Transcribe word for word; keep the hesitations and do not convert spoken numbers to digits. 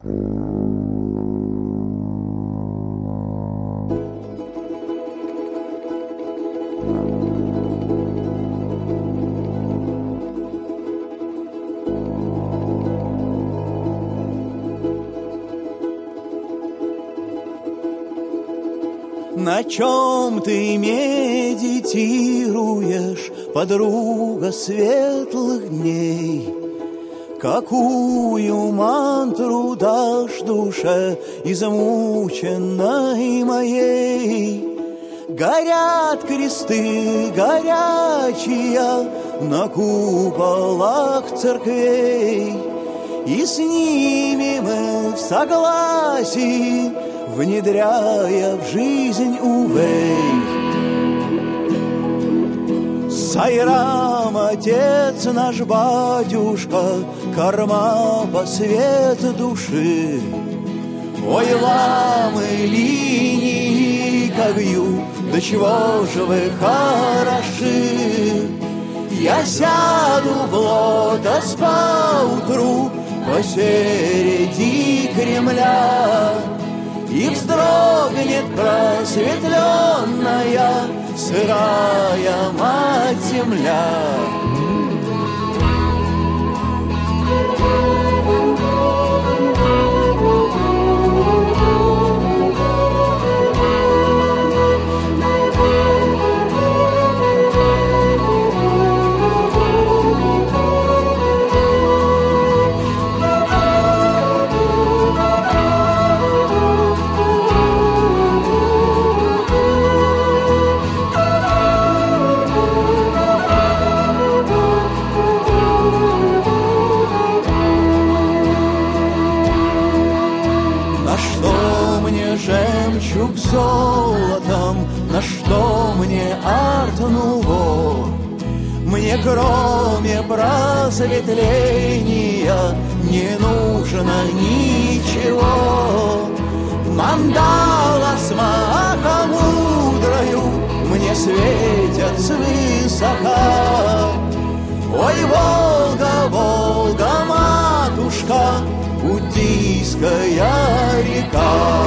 На чем ты медитируешь, подруга светлых дней? Какую мантру дашь душе измученной моей? Горят кресты горячие на куполах церквей, и с ними мы в согласии, внедряя в жизнь увей. Сайрам, отец наш батюшка, корма по свет души. Ой, ламы, линии, как вью, до чего же вы хороши. Я сяду в лотос поутру посереди Кремля, и вздрогнет просветленная сырая мать-земля. Жемчуг золотом, на что мне арт-нуво? Мне кроме просветления не нужно ничего. Мандала с махомудрою мне светят свысока. Ой, Волга, Волга, матушка, буддийская река.